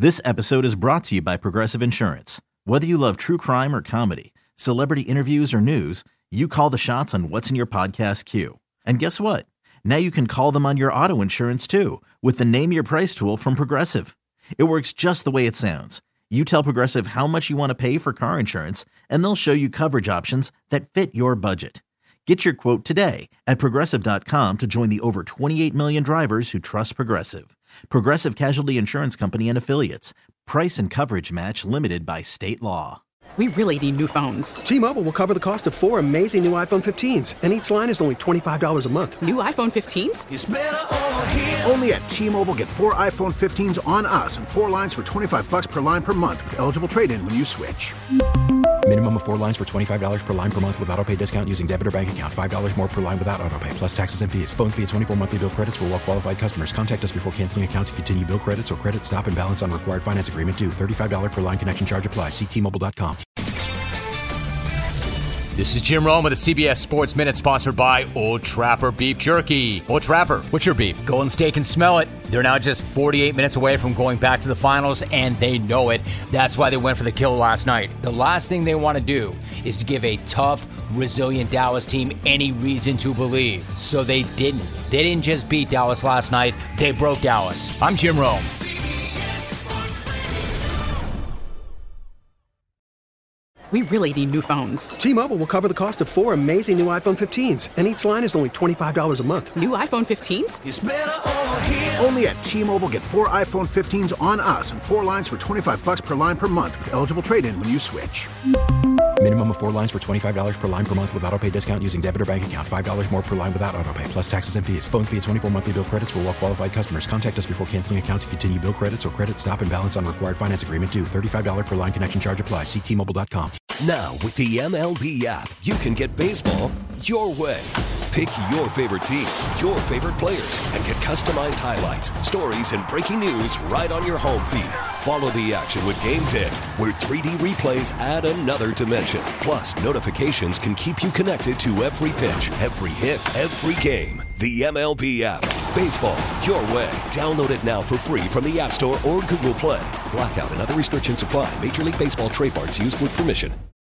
This episode is brought to you by Progressive Insurance. Whether you love true crime or comedy, celebrity interviews or news, you call the shots on what's in your podcast queue. And guess what? Now you can call them on your auto insurance too with the Name Your Price tool from Progressive. It works just the way it sounds. You tell Progressive how much you want to pay for car insurance, and they'll show you coverage options that fit your budget. Get your quote today at Progressive.com to join the over 28 million drivers who trust Progressive. Progressive Casualty Insurance Company and Affiliates. Price and coverage match limited by state law. We really need new phones. T-Mobile will cover the cost of 4 amazing new iPhone 15s, and each line is only $25 a month. New iPhone 15s? It's better over here. Only at T-Mobile, get 4 iPhone 15s on us and 4 lines for $25 per line per month with eligible trade-in when you switch. Minimum of 4 lines for $25 per line per month with autopay discount using debit or bank account. $5 more per line without autopay, plus taxes and fees. Phone fee at 24 monthly bill credits for well-qualified customers. Contact us before canceling account to continue bill credits or credit stop and balance on required finance agreement due. $35 per line connection charge applies. See T-Mobile.com. This is Jim Rome with the CBS Sports Minute, sponsored by Old Trapper Beef Jerky. Old Trapper, what's your beef? Golden State can smell it. They're now just 48 minutes away from going back to the finals, and they know it. That's why they went for the kill last night. The last thing they want to do is to give a tough, resilient Dallas team any reason to believe. So they didn't. They didn't just beat Dallas last night. They broke Dallas. I'm Jim Rome. We really need new phones. T-Mobile will cover the cost of 4 amazing new iPhone 15s, and each line is only $25 a month. New iPhone 15s? It's better over here. Only at T-Mobile, get 4 iPhone 15s on us and 4 lines for $25 per line per month with eligible trade-in when you switch. Minimum of 4 lines for $25 per line per month with autopay discount using debit or bank account. $5 more per line without autopay, plus taxes and fees. Phone fee at 24 monthly bill credits for well-qualified customers. Contact us before canceling account to continue bill credits or credit stop and balance on required finance agreement due. $35 per line connection charge applies. See T-Mobile.com. Now, with the MLB app, you can get baseball your way. Pick your favorite team, your favorite players, and get customized highlights, stories, and breaking news right on your home feed. Follow the action with Game Day, where 3D replays add another dimension. Plus, notifications can keep you connected to every pitch, every hit, every game. The MLB app. Baseball your way. Download it now for free from the App Store or Google Play. Blackout and other restrictions apply. Major League Baseball trademarks used with permission.